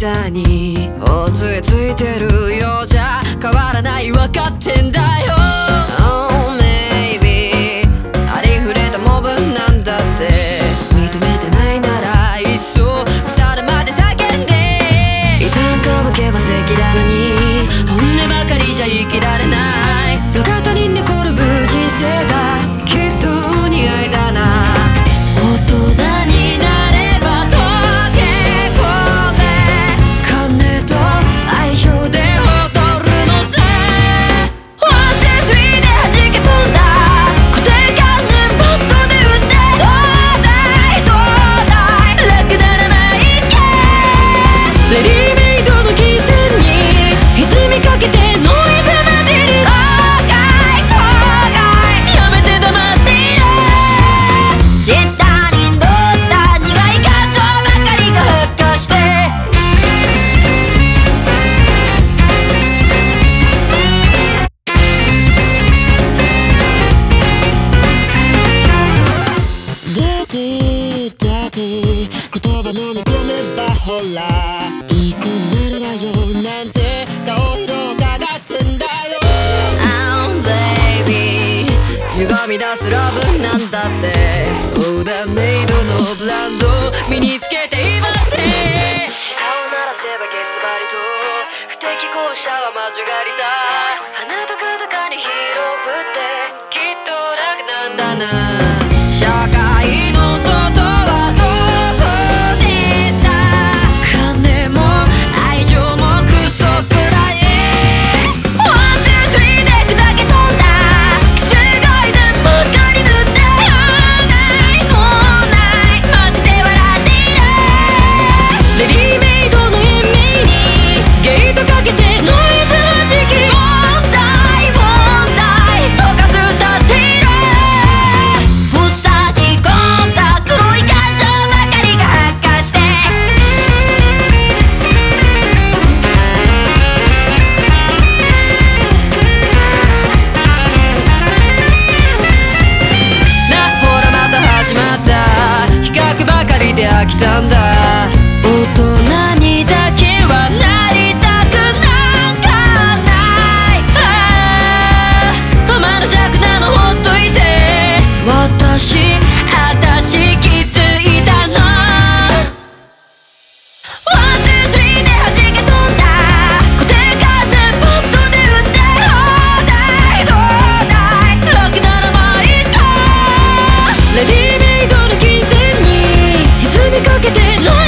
さにおつえついてるようじゃ変わらない分かってんだよ。 Oh maybe ありふれたモブなんだって認めてないならいっそ腐るまで叫んで。一旦乾けば赤裸々に本音ばかりじゃ生きられない路肩に寝転ぶ人生がきっと似合いだな。大人になれば溶け込め金と愛情で踊るのさ。 One, two, three で弾け飛んだ固定観念バットで打ってどうだいどうだい楽ならまあいいか。レディメイドの金銭に歪みかけてノイズ混じり後悔後悔やめて黙っていろ。下に乗った苦い感情ばかりが発火してダディダディ言葉飲み込めばほらいい子になるわよなんて顔色がかってんだよ。 Oh baby 歪み出すラブなんだってオーダーメイドのブランド身につけて今って舌を鳴らせばゲス張りと不適合者は魔女狩りさ。鼻とかに広ぶってきっと楽なんだな。社会の外はどこですか。金も愛情もクソくらい One, two, three で砕け飛んだすごいねばっかり塗ってないのないマジで笑っている。レディメイドの延命にゲートかけてノイズ弾き問題問題とかずったっている。塞ぎ込んだ黒い感情ばかりが発火してなほらまた始まった比較ばかりで飽きたんだ。大人にだけはなりたくなんかない。まだ弱なのほっといて私気づいたの。 One, two, three で弾け飛んだ固定観念バットで打ってどうだいどうだい楽ならまあいいか。レディメイドの金銭に歪みかけてノ